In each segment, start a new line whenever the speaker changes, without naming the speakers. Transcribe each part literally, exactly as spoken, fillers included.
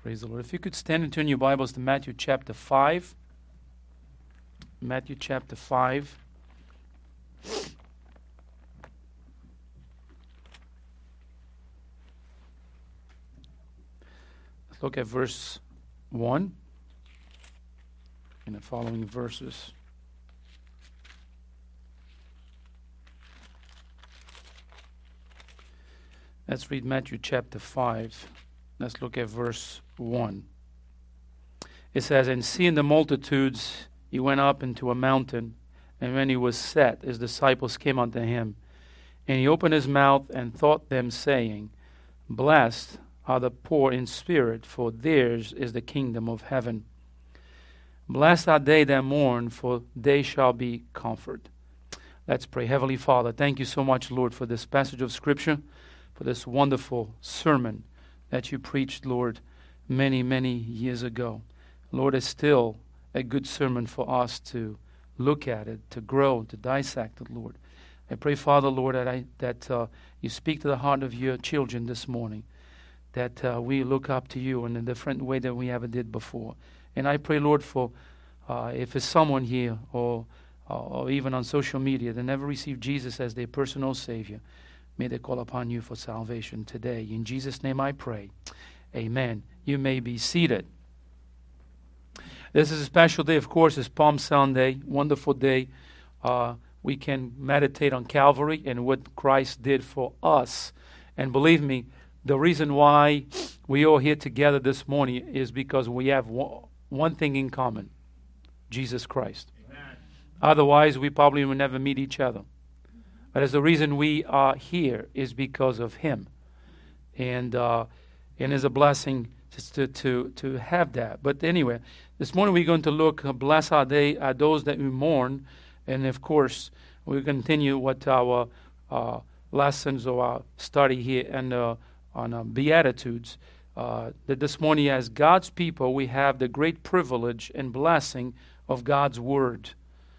Praise the Lord. If you could stand and turn your Bibles to Matthew chapter five. Matthew chapter five. Let's look at verse one and the following verses. Let's read Matthew chapter five. Let's look at verse one. It says, "And seeing the multitudes, he went up into a mountain, and when he was set, his disciples came unto him. And he opened his mouth and taught them, saying, Blessed are the poor in spirit, for theirs is the kingdom of heaven. Blessed are they that mourn, for they shall be comforted." Let's pray. Heavenly Father, thank you so much, Lord, for this passage of Scripture, for this wonderful sermon that you preached, Lord, many, many years ago. Lord, it's still a good sermon for us to look at it, to grow, to dissect it, Lord. I pray, Father, Lord, that, I, that uh, you speak to the heart of your children this morning, that uh, we look up to you in a different way than we ever did before. And I pray, Lord, for uh, if there's someone here or, uh, or even on social media that never received Jesus as their personal Savior, may they call upon you for salvation today. In Jesus' name I pray. Amen. You may be seated. This is a special day, of course. It's Palm Sunday. Wonderful day. Uh, we can meditate on Calvary and what Christ did for us. And believe me, the reason why we are here together this morning is because we have one, one thing in common: Jesus Christ. Amen. Otherwise, we probably will never meet each other. But as the reason we are here is because of Him. And uh, and it's a blessing just to, to, to have that. But anyway, this morning we're going to look, uh, blessed are they, are those that we mourn. And of course, we'll continue what our uh, lessons or our study here and uh, on uh, Beatitudes. Uh, that this morning as God's people, we have the great privilege and blessing of God's Word.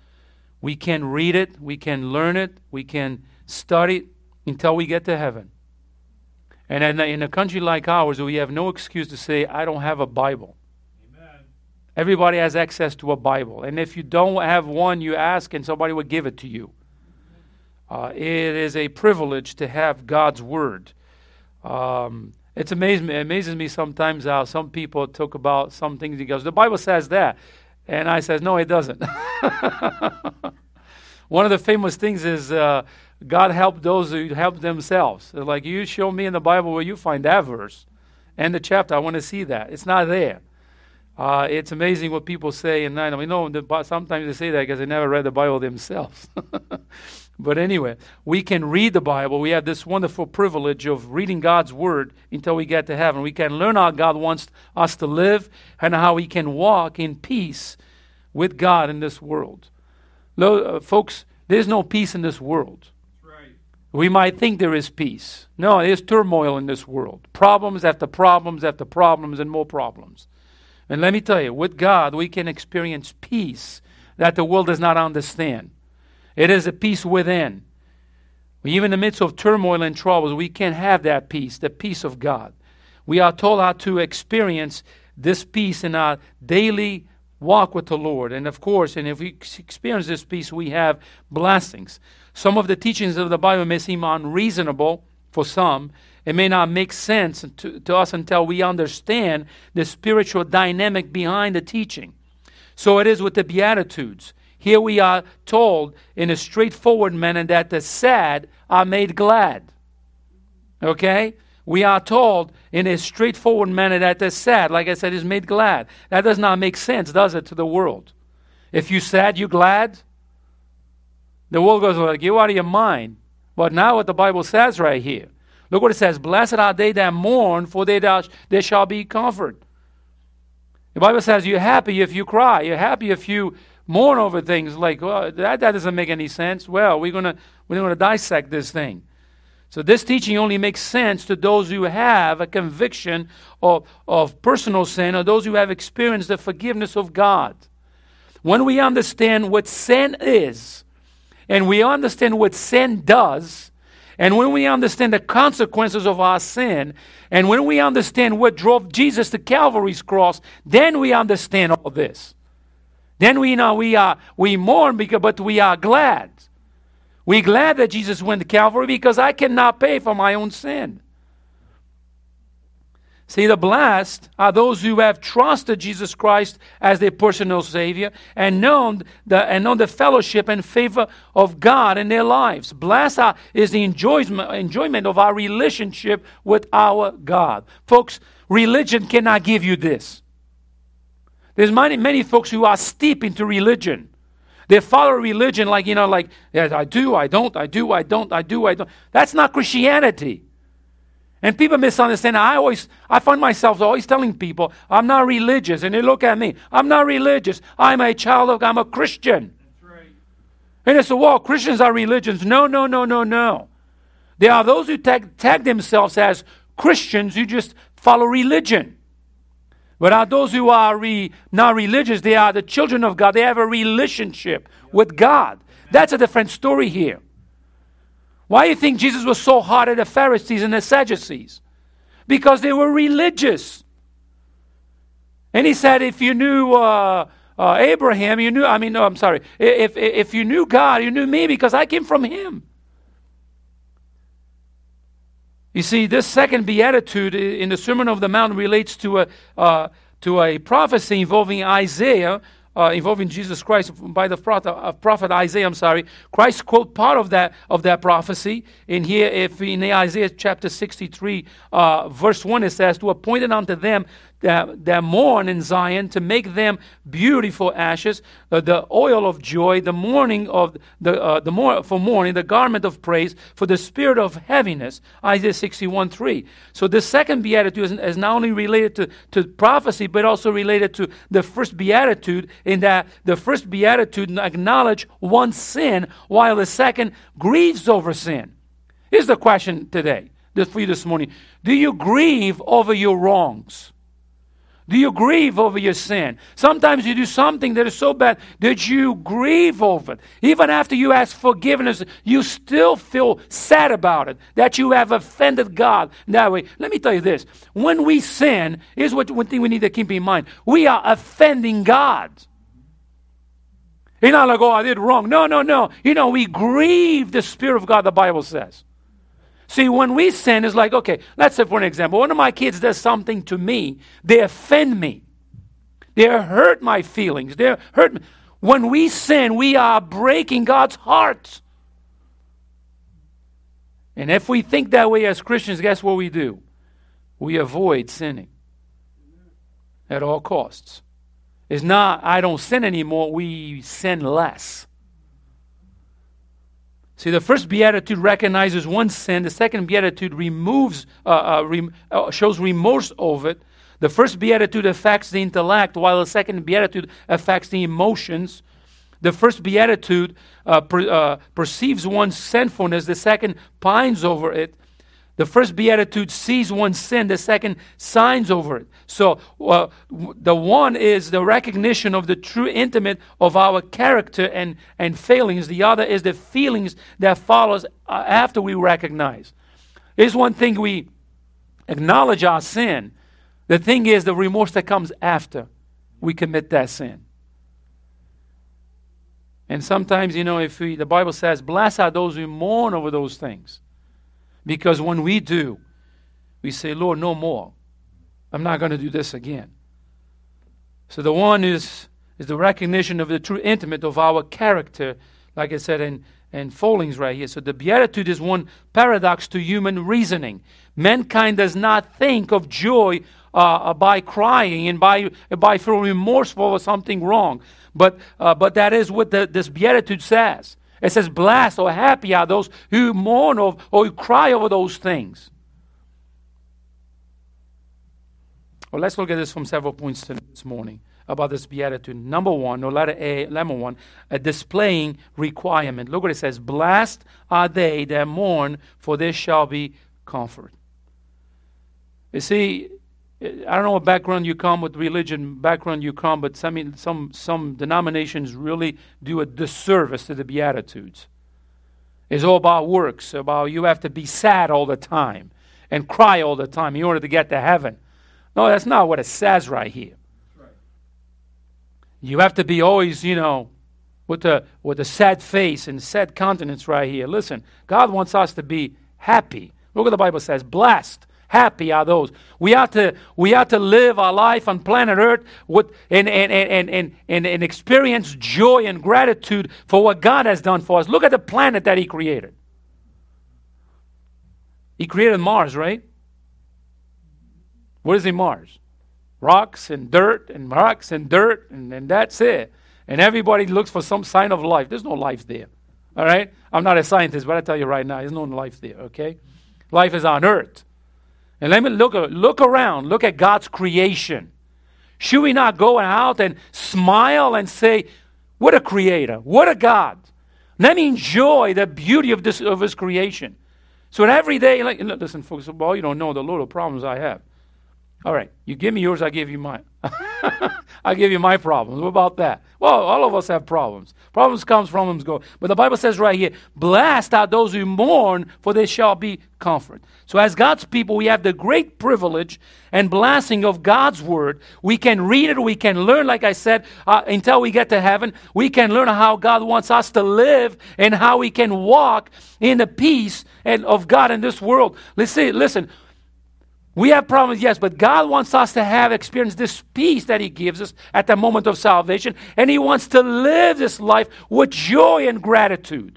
We can read it, we can learn it, we can study it until we get to heaven. And in a, in a country like ours, we have no excuse to say, I don't have a Bible. Amen. Everybody has access to a Bible. And if you don't have one, you ask and somebody will give it to you. Uh, it is a privilege to have God's Word. Um, it's amazing, it amazes me sometimes how some people talk about some things. He goes, the Bible says that. And I says, no, it doesn't. One of the famous things is uh, God helped those who help themselves. They're like, you show me in the Bible where you find that verse and the chapter. I want to see that. It's not there. Uh, it's amazing what people say. And I know the, sometimes they say that because they never read the Bible themselves. But anyway, we can read the Bible. We have this wonderful privilege of reading God's Word until we get to heaven. We can learn how God wants us to live and how we can walk in peace with God in this world. Lo, uh, folks, there's no peace in this world. Right. We might think there is peace. No, there's turmoil in this world. Problems after problems after problems and more problems. And let me tell you, with God, we can experience peace that the world does not understand. It is a peace within. Even in the midst of turmoil and troubles, we can have that peace, the peace of God. We are told how to experience this peace in our daily walk with the Lord. And of course, and if we experience this peace, we have blessings. Some of the teachings of the Bible may seem unreasonable for some. It may not make sense to, to us until we understand the spiritual dynamic behind the teaching. So it is with the Beatitudes. Here we are told in a straightforward manner that the sad are made glad. Okay? We are told in a straightforward manner that the sad, like I said, is made glad. That does not make sense, does it, to the world? If you're sad, you're glad? The world goes like, you're out of your mind. But now what the Bible says right here. Look what it says. Blessed are they that mourn, for they, they shall be comforted. The Bible says you're happy if you cry. You're happy if you mourn over things. Like, well, that, that doesn't make any sense. Well, we're going to we're gonna dissect this thing. So this teaching only makes sense to those who have a conviction of, of personal sin, or those who have experienced the forgiveness of God. When we understand what sin is, and we understand what sin does, And when we understand the consequences of our sin, and when we understand what drove Jesus to Calvary's cross, then we understand all this. Then we know we are we mourn, because, but we are glad. We're glad that Jesus went to Calvary because I cannot pay for my own sin. See, the blessed are those who have trusted Jesus Christ as their personal Savior and known the and known the fellowship and favor of God in their lives. Blessed are, is the enjoyment, enjoyment of our relationship with our God. Folks, religion cannot give you this. There's many, many folks who are steep into religion. They follow religion like, you know, like, yeah, I do, I don't, I do, I don't, I do, I don't. That's not Christianity. And people misunderstand. I always, I find myself always telling people, I'm not religious. And they look at me, I'm not religious. I'm a child of, I'm a Christian. That's right. And they say, well, Christians are religions. No, no, no, no, no. There are those who tag, tag themselves as Christians who just follow religion. But are those who are re, not religious, they are the children of God. They have a relationship with God. That's a different story here. Why do you think Jesus was so hard at the Pharisees and the Sadducees? Because they were religious. And he said, if you knew uh, uh, Abraham, you knew, I mean, no, I'm sorry. If, if you knew God, you knew me because I came from him. You see, this second beatitude in the Sermon on the Mount relates to a, uh, to a prophecy involving Isaiah, Uh, involving Jesus Christ by the prophet, uh, prophet Isaiah. I'm sorry. Christ quote part of that of that prophecy in here. If in Isaiah chapter sixty-three, uh, verse one, it says, "To appoint it unto them that, that mourn in Zion, to make them beautiful ashes, uh, the oil of joy, the mourning of the uh, the more for mourning, the garment of praise, for the spirit of heaviness." Isaiah sixty-one three. So the second beatitude is, is not only related to, to prophecy, but also related to the first beatitude, in that the first beatitude acknowledges one's sin, while the second grieves over sin. Here's the question today, for you this morning. Do you grieve over your wrongs? Do you grieve over your sin? Sometimes you do something that is so bad that you grieve over it. Even after you ask forgiveness, you still feel sad about it, that you have offended God that way. Let me tell you this. When we sin, here's what one thing we need to keep in mind. We are offending God. You're not like, oh, I did wrong. No, no, no. You know, we grieve the Spirit of God, the Bible says. See, when we sin, it's like, okay, let's say for an example, one of my kids does something to me, they offend me. They hurt my feelings. They hurt me. When we sin, we are breaking God's heart. And if we think that way as Christians, guess what we do? We avoid sinning at all costs. It's not, I don't sin anymore, we sin less. See, the first beatitude recognizes one sin. The second beatitude removes, uh, uh, rem- uh, shows remorse over it. The first beatitude affects the intellect, while the second beatitude affects the emotions. The first beatitude uh, per, uh, perceives one's sinfulness. The second pines over it. The first beatitude sees one's sin. The second signs over it. So uh, the one is the recognition of the true intimate of our character and, and failings. The other is the feelings that follows uh, after we recognize. Here's one thing: we acknowledge our sin. The thing is the remorse that comes after we commit that sin. And sometimes, you know, if we, the Bible says, blessed are those who mourn over those things. Because when we do, we say, Lord, no more. I'm not going to do this again. So the one is, is the recognition of the true intimate of our character, like I said in, in Follings right here. So the beatitude is one paradox to human reasoning. Mankind does not think of joy uh, by crying and by, by feeling remorseful or something wrong. But, uh, but that is what the, this beatitude says. It says, blessed or happy are those who mourn over, or who cry over those things. Well, let's look at this from several points this morning about this beatitude. Number one, or letter A, number one, a displaying requirement. Look what it says. Blessed are they that mourn, for there shall be comfort. You see, I don't know what background you come, what religion background you come, but some, some, some denominations really do a disservice to the Beatitudes. It's all about works, about you have to be sad all the time and cry all the time in order to get to heaven. No, that's not what it says right here. Right. You have to be always, you know, with a, with a sad face and sad countenance right here. Listen, God wants us to be happy. Look what the Bible says, blessed. Happy are those. We have to we have to live our life on planet Earth with and and, and, and, and and experience joy and gratitude for what God has done for us. Look at the planet that He created. He created Mars, right? What is in Mars? Rocks and dirt and rocks and dirt and, and that's it. And everybody looks for some sign of life. There's no life there. All right? I'm not a scientist, but I tell you right now, there's no life there, okay? Life is on Earth. And let me look, look around. Look at God's creation. Should we not go out and smile and say, what a creator, what a God. Let me enjoy the beauty of this of His creation. So every day, like, listen, folks, well, you don't know the little problems I have. All right, you give me yours, I give you mine. I give you my problems. What about that? Well, all of us have problems. Problems comes, problems go. But the Bible says right here, blessed are those who mourn, for they shall be comforted. So as God's people, we have the great privilege and blessing of God's Word. We can read it, we can learn, like I said, uh, until we get to heaven. We can learn how God wants us to live and how we can walk in the peace and of God in this world. Listen, listen. We have problems, yes, but God wants us to have experienced this peace that He gives us at the moment of salvation, and He wants to live this life with joy and gratitude.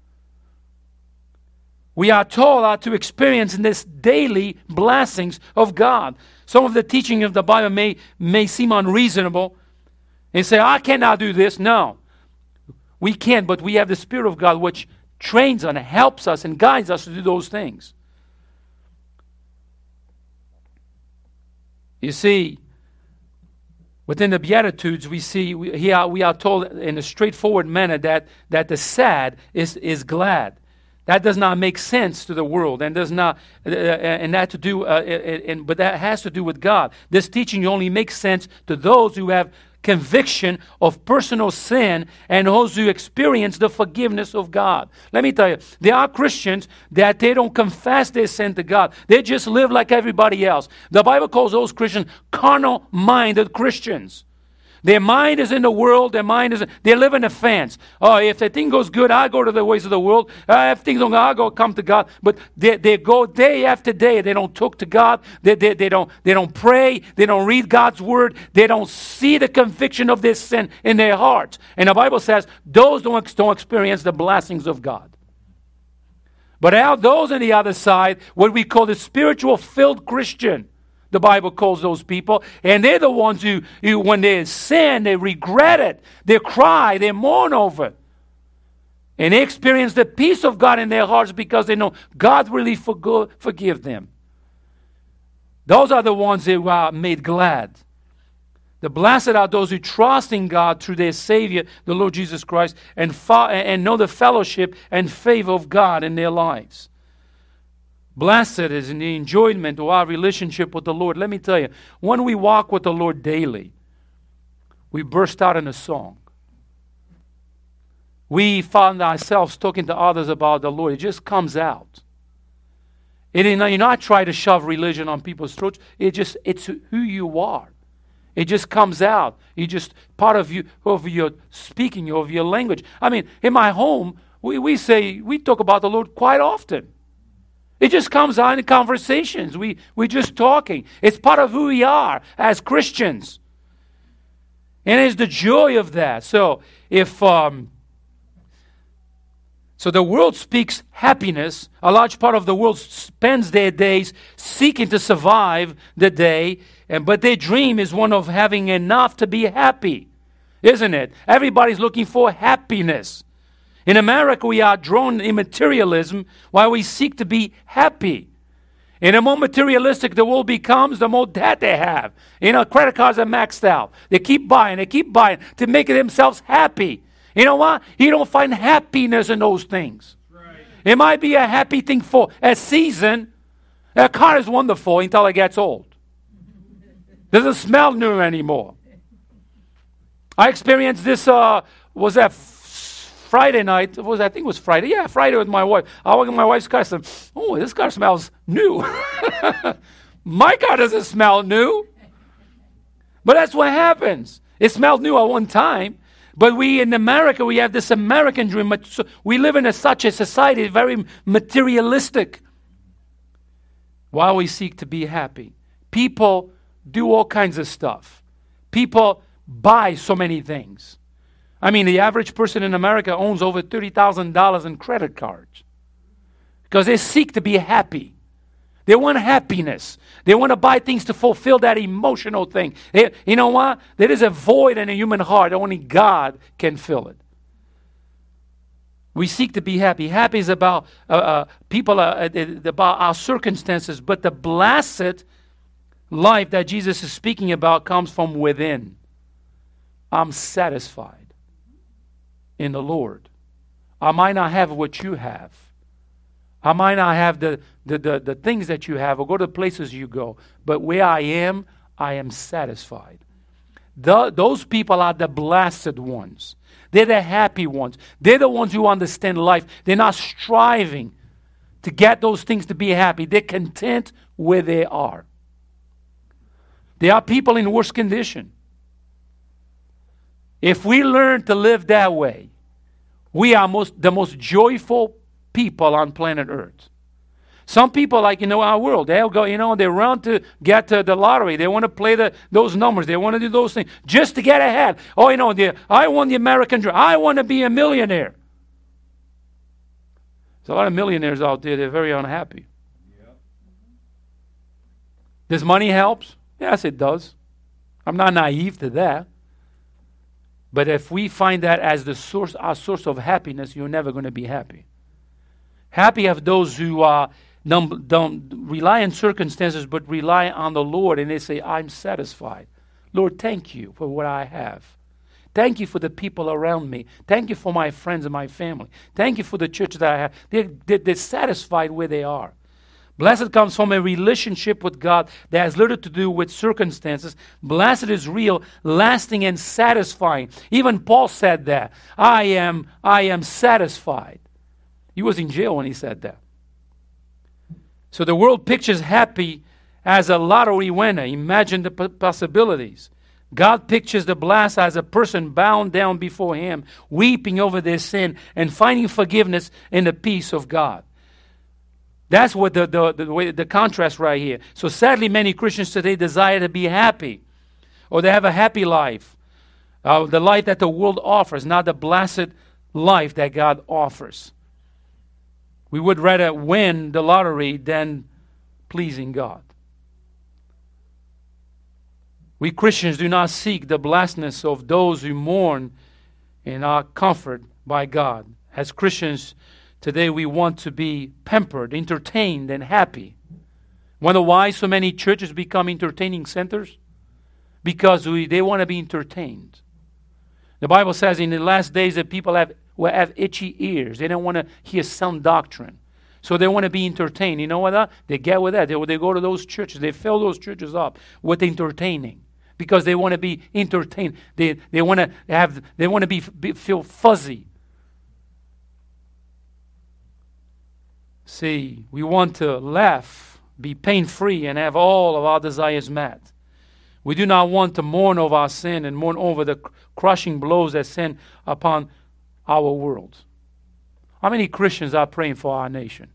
We are told how to experience in this daily blessings of God. Some of the teaching of the Bible may, may seem unreasonable and say, I cannot do this. No, we can, but we have the Spirit of God which trains us and helps us and guides us to do those things. You see, within the Beatitudes, we see we, here we are told in a straightforward manner that, that the sad is, is glad. That does not make sense to the world, and does not, uh, and that to do, uh, and but that has to do with God. This teaching only makes sense to those who have conviction of personal sin and those who experience the forgiveness of God. Let me tell you, there are Christians that they don't confess their sin to God. They just live like everybody else. The Bible calls those Christians carnal-minded Christians. Their mind is in the world. Their mind is, they live in a fence. Oh, if the thing goes good, I go to the ways of the world. Uh, if things don't go, I go come to God. But they, they go day after day. They don't talk to God. They, they, they, don't, they don't pray. They don't read God's word. They don't see the conviction of their sin in their hearts. And the Bible says those don't, don't experience the blessings of God. But out those on the other side, what we call the spiritual filled Christian, the Bible calls those people, and they're the ones who, who, when they sin, they regret it, they cry, they mourn over it. And they experience the peace of God in their hearts because they know God really forgo- forgive them. Those are the ones who are made glad. The blessed are those who trust in God through their Savior, the Lord Jesus Christ, and, fo- and know the fellowship and favor of God in their lives. Blessed is in the enjoyment of our relationship with the Lord. Let me tell you, when we walk with the Lord daily, we burst out in a song. We find ourselves talking to others about the Lord. It just comes out. It is not, you not try to shove religion on people's throats. It just, it's who you are. It just comes out. You just, part of you, of your speaking, of your language. I mean, in my home, we, we say, we talk about the Lord quite often. It just comes out in conversations. We, we're just talking. It's part of who we are as Christians. And it's the joy of that. So if um, so the world speaks happiness. A large part of the world spends their days seeking to survive the day. And, but their dream is one of having enough to be happy. Isn't it? Everybody's looking for happiness. In America, we are drawn in materialism while we seek to be happy. And the more materialistic the world becomes, the more debt they have. You know, credit cards are maxed out. They keep buying, they keep buying to make themselves happy. You know what? You don't find happiness in those things. Right. It might be a happy thing for a season. A car is wonderful until it gets old. Doesn't smell new anymore. I experienced this, uh, was that Friday night, it was I think it was Friday. Yeah, Friday with my wife. I walk in my wife's car. I said, "Oh, this car smells new." My car doesn't smell new, but that's what happens. It smelled new at one time, but we in America we have this American dream. We live in a, such a society, very materialistic. While we seek to be happy, people do all kinds of stuff. People buy so many things. I mean, the average person in America owns over thirty thousand dollars in credit cards because they seek to be happy. They want happiness. They want to buy things to fulfill that emotional thing. They, you know what? There is a void in a human heart. Only God can fill it. We seek to be happy. Happy is about uh, uh, people, uh, about our circumstances, but the blessed life that Jesus is speaking about comes from within. I'm satisfied in the Lord. I might not have what you have. I might not have the, the, the, the things that you have or go to the places you go, but where I am, I am satisfied. The, those people are the blessed ones. They're the happy ones. They're the ones who understand life. They're not striving to get those things to be happy. They're content where they are. There are people in worse condition. If we learn to live that way, we are most, the most joyful people on planet Earth. Some people, like, you know, our world, they'll go, you know, they run to get to the lottery. They want to play the those numbers. They want to do those things just to get ahead. Oh, you know, the, I want the American dream. I want to be a millionaire. There's a lot of millionaires out there. They're very unhappy. Yep. Does money help? Yes, it does. I'm not naive to that. But if we find that as the source, our source of happiness, you're never going to be happy. Happy are those who uh, don't, don't rely on circumstances, but rely on the Lord, and they say, I'm satisfied. Lord, thank you for what I have. Thank you for the people around me. Thank you for my friends and my family. Thank you for the church that I have. They're, they're, they're satisfied where they are. Blessed comes from a relationship with God that has little to do with circumstances. Blessed is real, lasting, and satisfying. Even Paul said that. I am, I am satisfied. He was in jail when he said that. So the world pictures happy as a lottery winner. Imagine the p- possibilities. God pictures the blessed as a person bound down before Him, weeping over their sin and finding forgiveness in the peace of God. That's what the, the, the, way, the contrast right here. So sadly, many Christians today desire to be happy, or they have a happy life, uh, the life that the world offers, not the blessed life that God offers. We would rather win the lottery than pleasing God. We Christians do not seek the blessedness of those who mourn and are comforted by God. As Christians today, we want to be pampered, entertained, and happy. Wonder why so many churches become entertaining centers? Because we, they want to be entertained. The Bible says in the last days that people have will have itchy ears. They don't want to hear sound doctrine. So they want to be entertained. You know what? They get with that. They, they go to those churches. They fill those churches up with entertaining because they want to be entertained. They they want to have. They want to be, be feel fuzzy. See, we want to laugh, be pain-free, and have all of our desires met. We do not want to mourn over our sin and mourn over the crushing blows that sin upon our world. How many Christians are praying for our nation?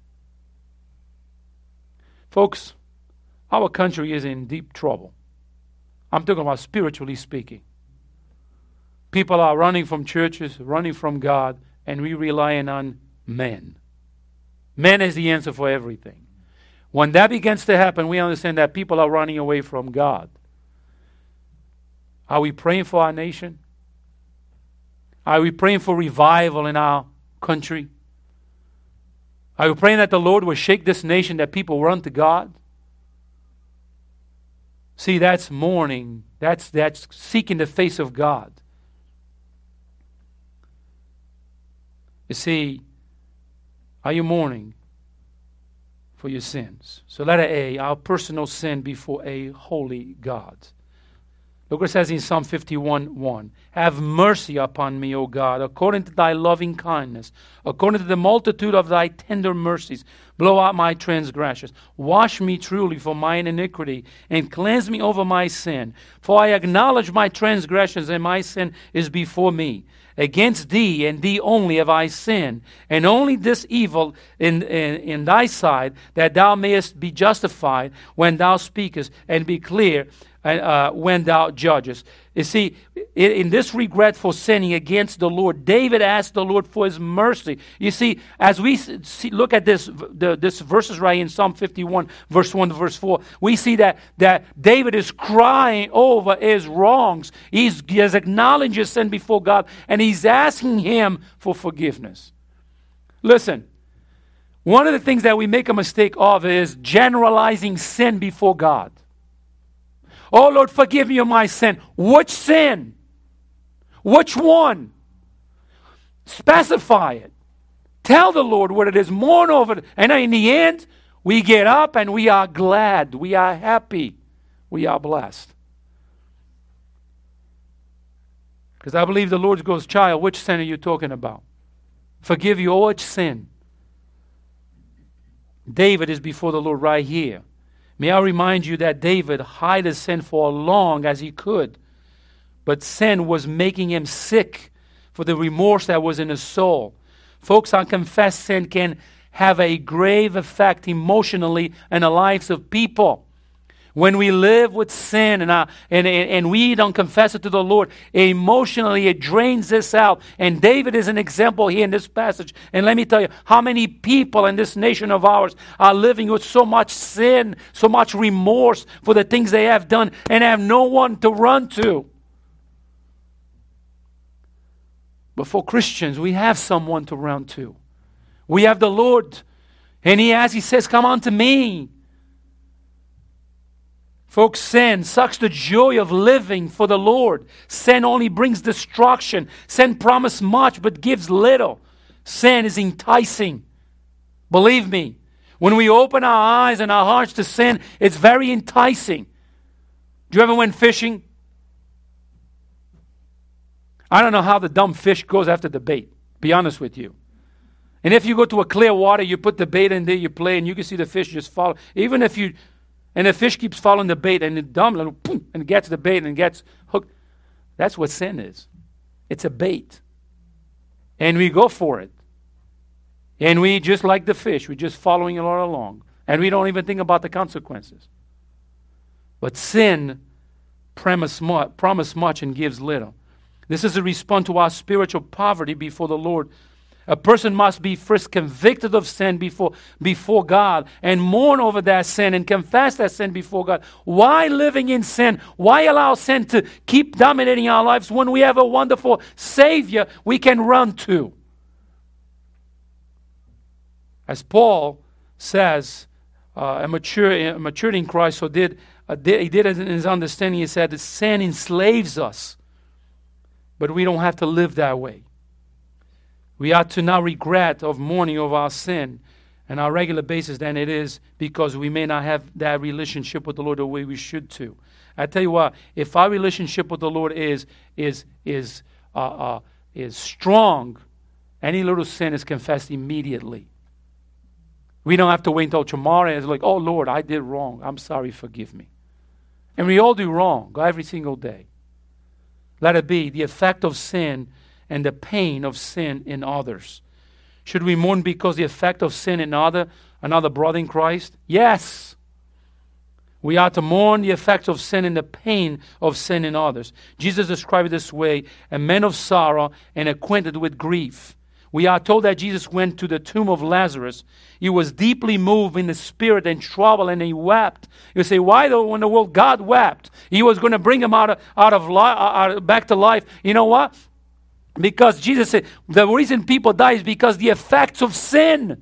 Folks, our country is in deep trouble. I'm talking about spiritually speaking. People are running from churches, running from God, and we relying on men. Man is the answer for everything. When that begins to happen, we understand that people are running away from God. Are we praying for our nation? Are we praying for revival in our country? Are we praying that the Lord will shake this nation, that people run to God? See, that's mourning. That's, that's seeking the face of God. You see, are you mourning for your sins? So letter A, our personal sin before a holy God. Look what it says in Psalm fifty-one one. Have mercy upon me, O God, according to thy loving kindness, according to the multitude of thy tender mercies. Blow out my transgressions. Wash me truly for mine iniquity, and cleanse me over my sin. For I acknowledge my transgressions, and my sin is before me. Against thee and thee only have I sinned, and only this evil in, in, in thy sight, that thou mayest be justified when thou speakest, and be clear uh, when thou judgest. You see, in, in this regretful sinning against the Lord, David asked the Lord for his mercy. You see, as we see, look at this, the, this verses right in Psalm fifty-one, verse one to verse four, we see that, that David is crying over his wrongs. He's, he has acknowledged his sin before God, and he's asking him for forgiveness. Listen, one of the things that we make a mistake of is generalizing sin before God. Oh, Lord, forgive me of my sin. Which sin? Which one? Specify it. Tell the Lord what it is. Mourn over it. And in the end, we get up and we are glad. We are happy. We are blessed. Because I believe the Lord goes, child, which sin are you talking about? Forgive you all which sin? David is before the Lord right here. May I remind you that David hid his sin for as long as he could. But sin was making him sick for the remorse that was in his soul. Folks, unconfessed sin can have a grave effect emotionally in the lives of people. When we live with sin and, uh, and, and, and we don't confess it to the Lord, emotionally it drains us out. And David is an example here in this passage. And let me tell you, how many people in this nation of ours are living with so much sin, so much remorse for the things they have done, and have no one to run to. But for Christians, we have someone to run to. We have the Lord. And He has, He says, come unto me. Folks, sin sucks the joy of living for the Lord. Sin only brings destruction. Sin promises much but gives little. Sin is enticing. Believe me, when we open our eyes and our hearts to sin, it's very enticing. Do you ever went fishing? I don't know how the dumb fish goes after the bait, be honest with you. And if you go to a clear water, you put the bait in there, you play, and you can see the fish just follow. Even if you... And the fish keeps following the bait, and the dumb little boom, and it gets the bait and gets hooked. That's what sin is. It's a bait. And we go for it. And we, just like the fish, we're just following it all along. And we don't even think about the consequences. But sin promises much, promise much and gives little. This is a response to our spiritual poverty before the Lord. A person must be first convicted of sin before, before God and mourn over that sin and confess that sin before God. Why living in sin? Why allow sin to keep dominating our lives when we have a wonderful Savior we can run to? As Paul says, uh, a mature, a matured in Christ, so did, uh, did he did it in his understanding. He said that sin enslaves us, but we don't have to live that way. We ought to not regret of mourning over our sin on a regular basis than it is because we may not have that relationship with the Lord the way we should to. I tell you what, if our relationship with the Lord is is is uh, uh, is strong, any little sin is confessed immediately. We don't have to wait until tomorrow and it's like, oh Lord, I did wrong. I'm sorry, forgive me. And we all do wrong every single day. Let it be the effect of sin and the pain of sin in others. Should we mourn because the effect of sin in other, another brother in Christ? Yes. We are to mourn the effects of sin and the pain of sin in others. Jesus described it this way, a man of sorrow and acquainted with grief. We are told that Jesus went to the tomb of Lazarus. He was deeply moved in the spirit and troubled, and he wept. You say, why though in the world God wept? He was going to bring him out of, out of li- out, back to life. You know what? Because Jesus said, the reason people die is because the effects of sin.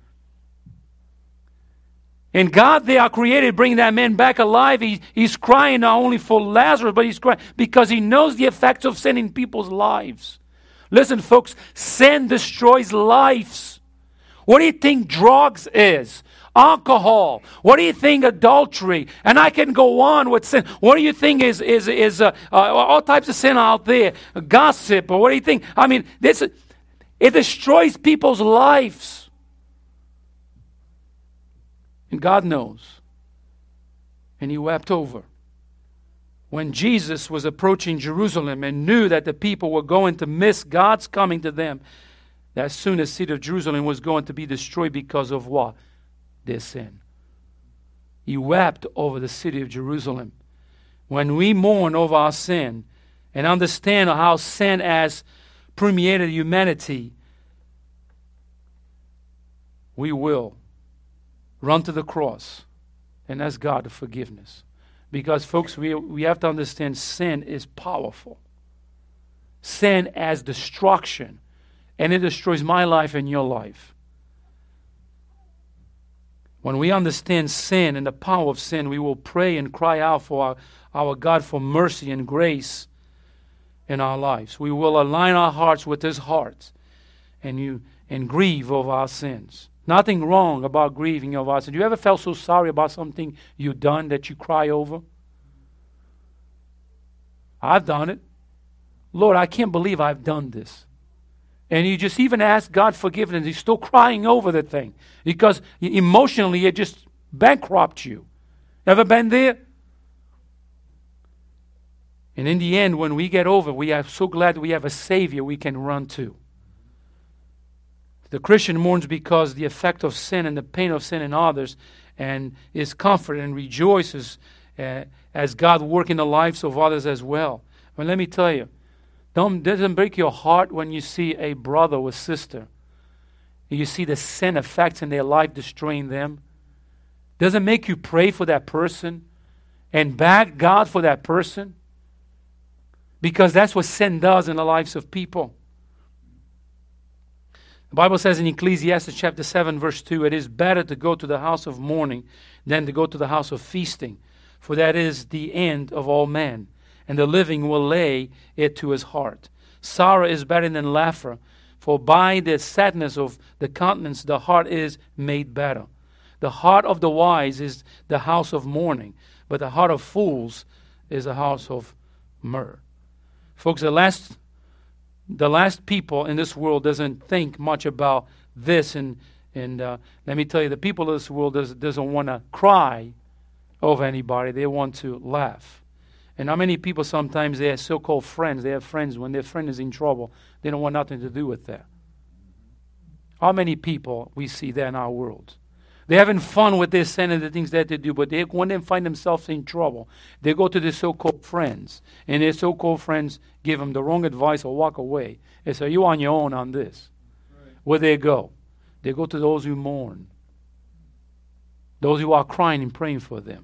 And God, they are created, bring that man back alive. He, he's crying not only for Lazarus, but he's crying because he knows the effects of sin in people's lives. Listen, folks, sin destroys lives. What do you think drugs is? alcohol? What do you think adultery? And I can go on with sin. What do you think is is is uh, uh, all types of sin out there? Gossip, or what do you think? I mean, this it destroys people's lives. And God knows. And he wept over. When Jesus was approaching Jerusalem and knew that the people were going to miss God's coming to them, that soon the city of Jerusalem was going to be destroyed because of what? Their sin. He wept over the city of Jerusalem. When we mourn over our sin and understand how sin has permeated humanity, we will run to the cross and ask God for forgiveness. Because, folks, we, we have to understand sin is powerful. Sin has destruction. And it destroys my life and your life. When we understand sin and the power of sin, we will pray and cry out for our, our God for mercy and grace in our lives. We will align our hearts with His heart and, you, and grieve over our sins. Nothing wrong about grieving over our sins. You ever felt so sorry about something you've done that you cry over? I've done it. Lord, I can't believe I've done this. And you just even ask God forgiveness. You're still crying over the thing. Because emotionally it just bankrupts you. Ever been there? And in the end, when we get over, we are so glad we have a Savior we can run to. The Christian mourns because the effect of sin and the pain of sin in others, and is comforted and rejoices uh, as God works in the lives of others as well. But let me tell you, don't, doesn't break your heart when you see a brother or sister. You see the sin effects in their life destroying them. Doesn't make you pray for that person and beg God for that person? Because that's what sin does in the lives of people. The Bible says in Ecclesiastes chapter seven verse two, it is better to go to the house of mourning than to go to the house of feasting, for that is the end of all men, and the living will lay it to his heart. Sorrow is better than laughter, for by the sadness of the countenance the heart is made better. The heart of the wise is the house of mourning, but the heart of fools is a house of myrrh. Folks, the last the last people in this world doesn't think much about this, and and uh, let me tell you, the people of this world does, doesn't want to cry over anybody. They want to laugh. And how many people sometimes, they have so-called friends, they have friends, when their friend is in trouble, they don't want nothing to do with that. How many people we see that in our world? They're having fun with their sin and the things that they do, but they, when they find themselves in trouble, they go to their so-called friends, and their so-called friends give them the wrong advice or walk away. They say, you're on your own on this. Right. Where they go? They go to those who mourn, those who are crying and praying for them.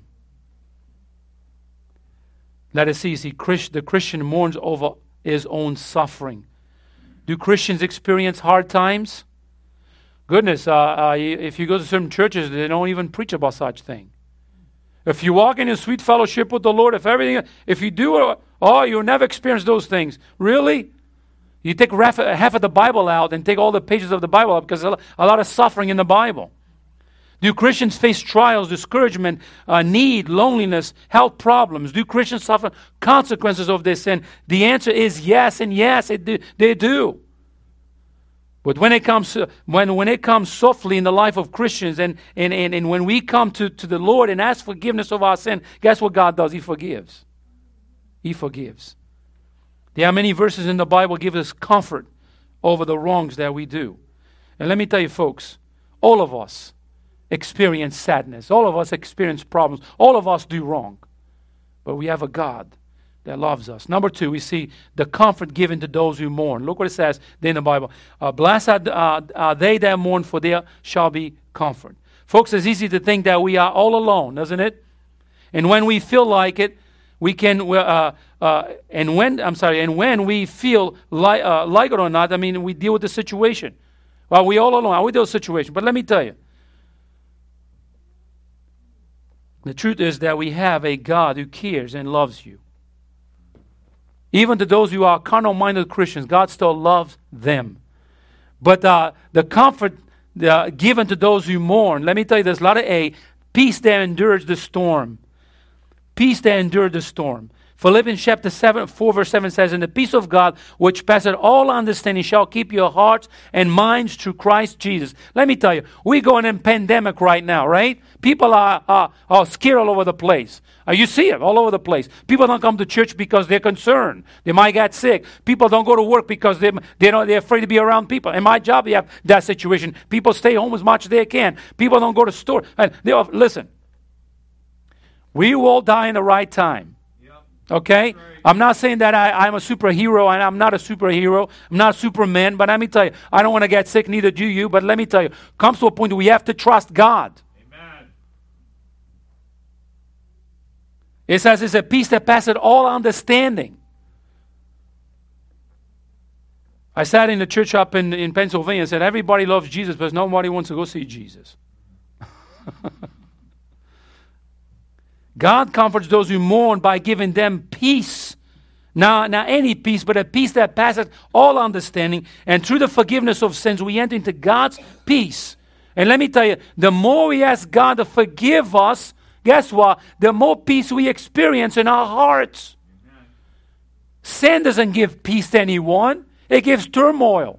Let us see, see the Christian mourns over his own suffering. Do Christians experience hard times? Goodness, uh, uh, if you go to certain churches, they don't even preach about such thing. If you walk in a sweet fellowship with the Lord, if everything, if you do, oh, you'll never experience those things. Really? You take half, half of the Bible out and take all the pages of the Bible out, because there's a lot of suffering in the Bible. Do Christians face trials, discouragement, uh, need, loneliness, health problems? Do Christians suffer consequences of their sin? The answer is yes, and yes, it do, they do. But when it comes when when it comes softly in the life of Christians, and and, and, and when we come to, to the Lord and ask forgiveness of our sin, guess what God does? He forgives. He forgives. There are many verses in the Bible give us comfort over the wrongs that we do. And let me tell you, folks, all of us experience sadness. All of us experience problems. All of us do wrong. But we have a God that loves us. Number two, we see the comfort given to those who mourn. Look what it says there in the Bible. Uh, Blessed are, uh, are they that mourn, for there shall be comfort. Folks, it's easy to think that we are all alone, isn't it? And when we feel like it, we can, uh, uh, and when, I'm sorry, and when we feel like, uh, like it or not, I mean, we deal with the situation. Well, we all alone, we deal with the situation. But let me tell you, the truth is that we have a God who cares and loves you. Even to those who are carnal-minded Christians, God still loves them. But uh, the comfort uh, given to those who mourn. Let me tell you this, letter A, peace that endures the storm. Peace that endures the storm. Philippians chapter seven, four verse seven says, and the peace of God, which passeth all understanding, shall keep your hearts and minds through Christ Jesus. Let me tell you, we're going in pandemic right now, right? People are, are, are scared all over the place. Uh, you see it all over the place. People don't come to church because they're concerned. They might get sick. People don't go to work because they, they don't, they're afraid to be around people. In my job, you have that situation. People stay home as much as they can. People don't go to store. And they are, listen, we will die in the right time. Okay? Right. I'm not saying that I, I'm a superhero, and I'm not a superhero. I'm not Superman, but let me tell you, I don't want to get sick, neither do you, but let me tell you, comes to a point where we have to trust God. Amen. It says it's a peace that passeth all understanding. I sat in the church up in, in Pennsylvania and said, everybody loves Jesus, but nobody wants to go see Jesus. God comforts those who mourn by giving them peace. Now, not any peace, but a peace that passeth all understanding. And through the forgiveness of sins, we enter into God's peace. And let me tell you, the more we ask God to forgive us, guess what? The more peace we experience in our hearts. Amen. Sin doesn't give peace to anyone. It gives turmoil.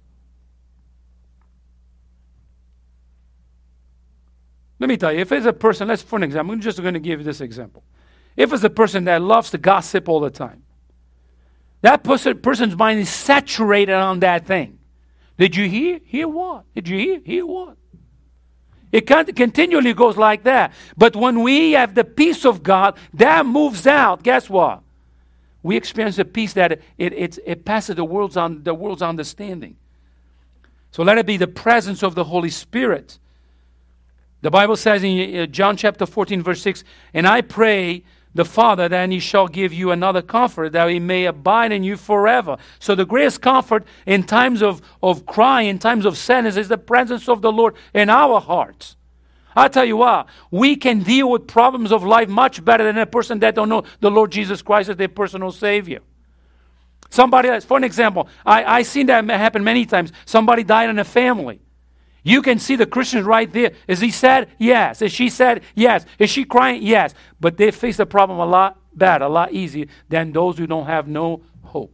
Let me tell you, if it's a person, let's for an example, I'm just going to give you this example. If it's a person that loves to gossip all the time, that person, person's mind is saturated on that thing. Did you hear? Hear what? Did you hear? Hear what? It can't, continually goes like that. But when we have the peace of God, that moves out. Guess what? We experience a peace that it, it, it, it passes the world's, on, the world's understanding. So let it be the presence of the Holy Spirit. The Bible says in John chapter fourteen, verse six, and I pray the Father that he shall give you another comfort, that he may abide in you forever. So the greatest comfort in times of, of crying, in times of sadness, is the presence of the Lord in our hearts. I tell you what, we can deal with problems of life much better than a person that don't know the Lord Jesus Christ as their personal Savior. Somebody else, for an example, I, I've seen that happen many times. Somebody died in a family. You can see the Christians right there. Is he sad? Yes. Is she sad? Yes. Is she crying? Yes. But they face the problem a lot better, a lot easier than those who don't have no hope.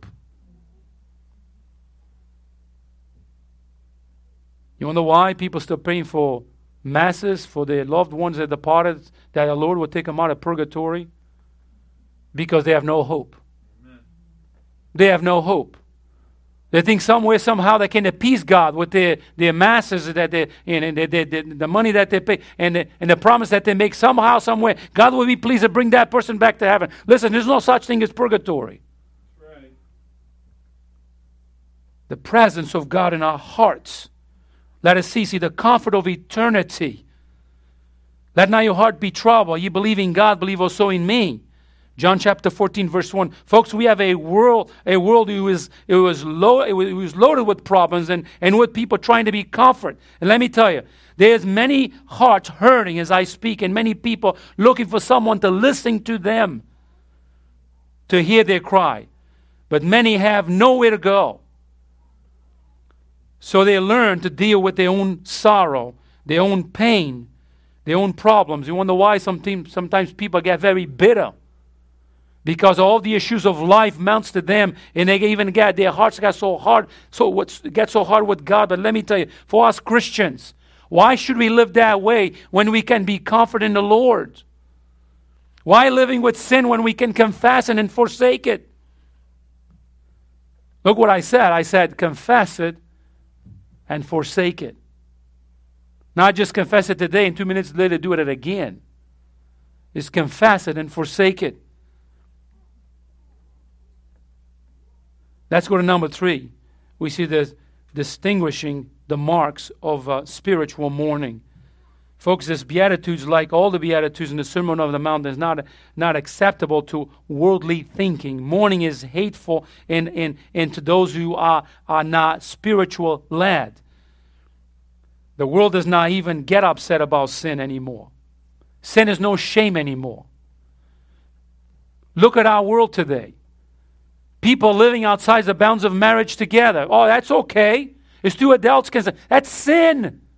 You wonder why people still praying for masses for their loved ones that departed, that the Lord will take them out of purgatory? Because they have no hope. Amen. They have no hope. They think somewhere, somehow, they can appease God with their, their masses that they, and, and they, they, the money that they pay, and the, and the promise that they make. Somehow, somewhere, God will be pleased to bring that person back to heaven. Listen, there's no such thing as purgatory. That's right. The presence of God in our hearts. Let us see, see the comfort of eternity. Let not your heart be troubled. You believe in God, believe also in me. John chapter fourteen, verse one. Folks, we have a world, a world who is, it was, low, it was, it was loaded with problems and, and with people trying to be comfort. And let me tell you, there's many hearts hurting as I speak, and many people looking for someone to listen to them, to hear their cry. But many have nowhere to go. So they learn to deal with their own sorrow, their own pain, their own problems. You wonder why sometimes, sometimes people get very bitter. Because all the issues of life mounts to them, and they even get, their hearts get so hard, so what's get so hard with God. But let me tell you, for us Christians, why should we live that way when we can be confident in the Lord? Why living with sin when we can confess it and forsake it? Look what I said. I said confess it and forsake it. Not just confess it today and two minutes later do it again. It's confess it and forsake it. Let's go to number three. We see the distinguishing the marks of uh, spiritual mourning. Folks, this Beatitudes, like all the Beatitudes in the Sermon on the Mount, is not, not acceptable to worldly thinking. Mourning is hateful in, in, in to those who are, are not spiritual led. The world does not even get upset about sin anymore. Sin is no shame anymore. Look at our world today. People living outside the bounds of marriage together. Oh, that's okay. It's two adults can say, that's sin.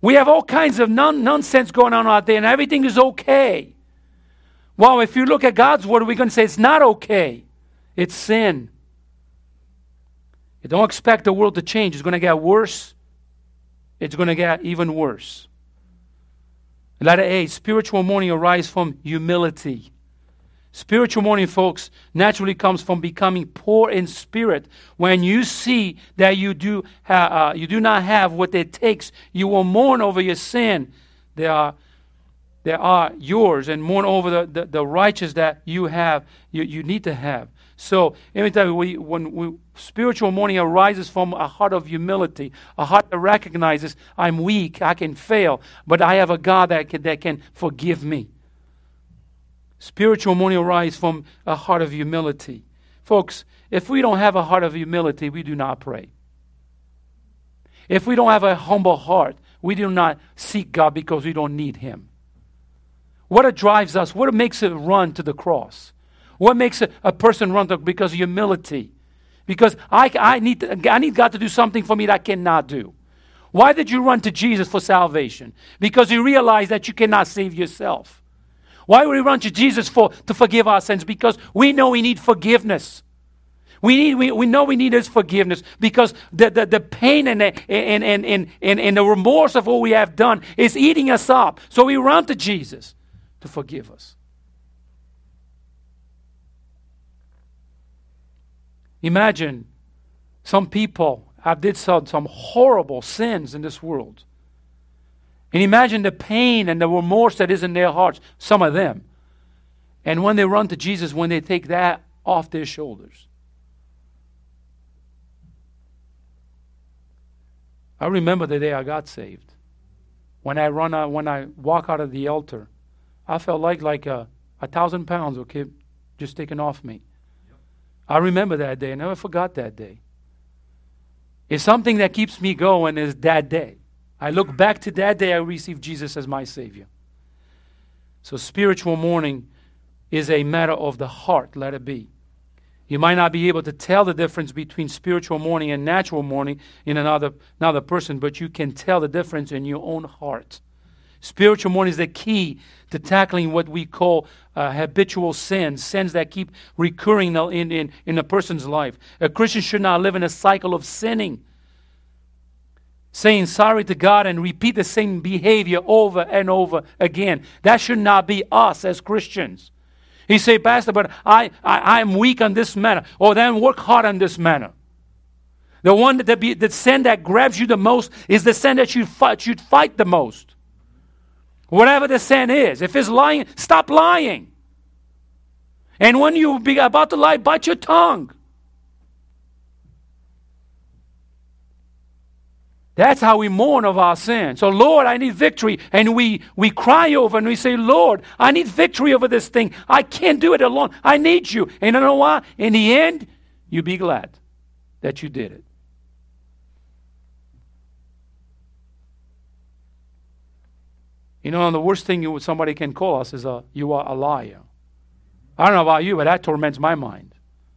We have all kinds of non- nonsense going on out there, and everything is okay. Well, if you look at God's word, we're going to say it's not okay. It's sin. You don't expect the world to change. It's going to get worse. It's going to get even worse. Letter A, spiritual mourning arises from humility. Spiritual mourning, folks, naturally comes from becoming poor in spirit. When you see that you do ha- uh, you do not have what it takes, you will mourn over your sin. They are, they are yours, and mourn over the, the, the righteous that you have, you, you need to have. So, let me tell you, we, when we, spiritual mourning arises from a heart of humility, a heart that recognizes I'm weak, I can fail, but I have a God that can, that can forgive me. Spiritual mourning arises from a heart of humility. Folks, if we don't have a heart of humility, we do not pray. If we don't have a humble heart, we do not seek God because we don't need Him. What it drives us, what makes it run to the cross? What makes a, a person run to? Because of humility. Because I, I, need to, I need God to do something for me that I cannot do. Why did you run to Jesus for salvation? Because you realize that you cannot save yourself. Why would we run to Jesus for to forgive our sins? Because we know we need forgiveness. We need we, we know we need His forgiveness because the, the, the pain and the, and, and, and, and, and the remorse of what we have done is eating us up. So we run to Jesus to forgive us. Imagine some people have did some, some horrible sins in this world. And imagine the pain and the remorse that is in their hearts, some of them. And when they run to Jesus, when they take that off their shoulders. I remember the day I got saved. When I run out, when I walk out of the altar, I felt like like a, a thousand pounds, okay, just taken off me. Yep. I remember that day. I never forgot that day. It's something that keeps me going is that day. I look back to that day I received Jesus as my Savior. So spiritual mourning is a matter of the heart, let it be. You might not be able to tell the difference between spiritual mourning and natural mourning in another, another person, but you can tell the difference in your own heart. Spiritual mourning is the key to tackling what we call uh, habitual sins, sins that keep recurring in, in, in a person's life. A Christian should not live in a cycle of sinning, saying sorry to God and repeat the same behavior over and over again. That should not be us as Christians. He say, Pastor, but I, I, I'm weak on this matter. Or then work hard on this matter. The one that the, the sin that grabs you the most is the sin that you fight, you'd fight the most. Whatever the sin is. If it's lying, stop lying. And when you be about to lie, bite your tongue. That's how we mourn of our sin. So, Lord, I need victory. And we, we cry over and we say, Lord, I need victory over this thing. I can't do it alone. I need you. And you know what? In the end, you be glad that you did it. You know, the worst thing you, somebody can call us is a, you are a liar. I don't know about you, but that torments my mind.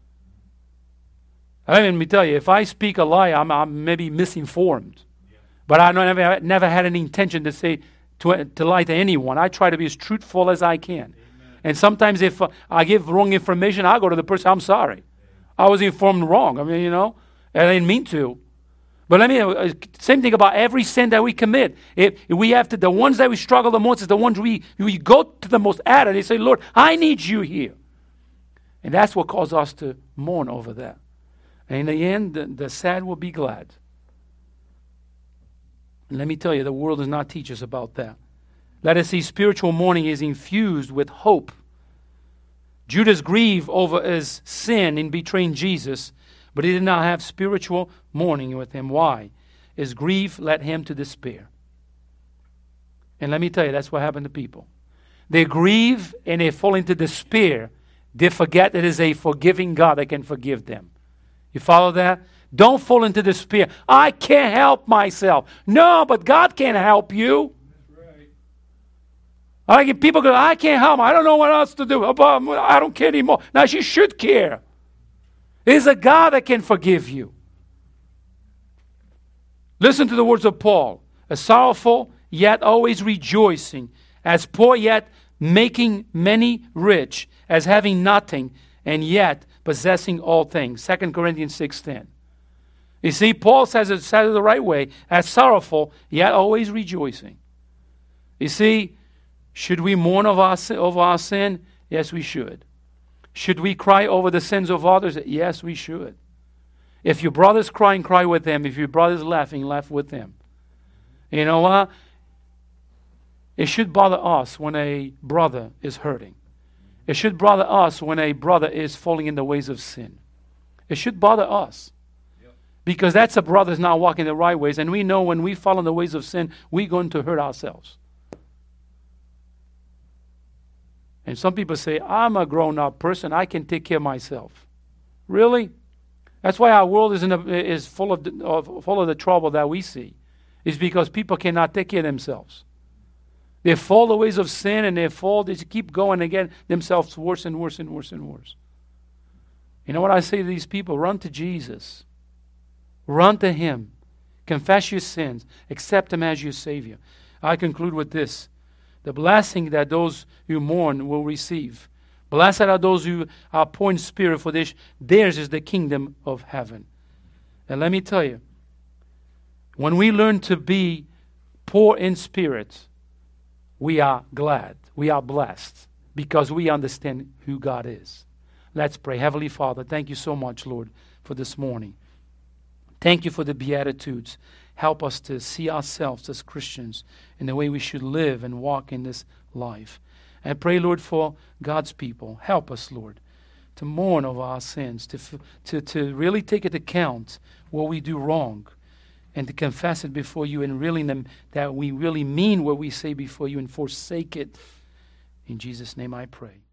I mean, let me tell you, if I speak a lie, I'm, I'm maybe misinformed. But I never, never had any intention to say to, to lie to anyone. I try to be as truthful as I can. Amen. And sometimes if uh, I give wrong information, I go to the person, I'm sorry. Amen. I was informed wrong. I mean, you know, I didn't mean to. But let me, uh, same thing about every sin that we commit. If, if we have to, the ones that we struggle the most is the ones we, we go to the most at it. They say, Lord, I need you here. And that's what causes us to mourn over that. And in the end, the, the sad will be glad. And let me tell you, the world does not teach us about that. Let us see spiritual mourning is infused with hope. Judas grieved over his sin in betraying Jesus, but he did not have spiritual mourning with him. Why? His grief led him to despair. And let me tell you, that's what happened to people. They grieve and they fall into despair. They forget that it is a forgiving God that can forgive them. You follow that? Don't fall into despair. I can't help myself. No, but God can't help you. That's right. I get people go, I can't help. I don't know what else to do. I don't care anymore. Now, you should care. There's a God that can forgive you. Listen to the words of Paul. A sorrowful yet always rejoicing, as poor yet making many rich, as having nothing, and yet possessing all things. Second Corinthians six ten. You see, Paul says it, says it the right way, as sorrowful, yet always rejoicing. You see, should we mourn over our, over our sin? Yes, we should. Should we cry over the sins of others? Yes, we should. If your brother's crying, cry with them. If your brother's laughing, laugh with them. You know what? It should bother us when a brother is hurting. It should bother us when a brother is falling in the ways of sin. It should bother us. Yep. Because that's a brother's not walking the right ways. And we know when we fall in the ways of sin, we're going to hurt ourselves. And some people say, I'm a grown-up person. I can take care of myself. Really? That's why our world is, in a, is full, of the, of, full of the trouble that we see. It's because people cannot take care of themselves. They fall the ways of sin, and they fall, they keep going and get themselves worse and worse and worse and worse. You know what I say to these people? Run to Jesus. Run to Him. Confess your sins. Accept Him as your Savior. I conclude with this. The blessing that those who mourn will receive. Blessed are those who are poor in spirit, for this, theirs is the kingdom of heaven. And let me tell you, when we learn to be poor in spirit, we are glad. We are blessed because we understand who God is. Let's pray. Heavenly Father, thank you so much, Lord, for this morning. Thank you for the Beatitudes. Help us to see ourselves as Christians in the way we should live and walk in this life. And pray, Lord, for God's people. Help us, Lord, to mourn over our sins, to, to, to really take into account what we do wrong, and to confess it before you, and really that we really mean what we say before you and forsake it. In Jesus' name I pray.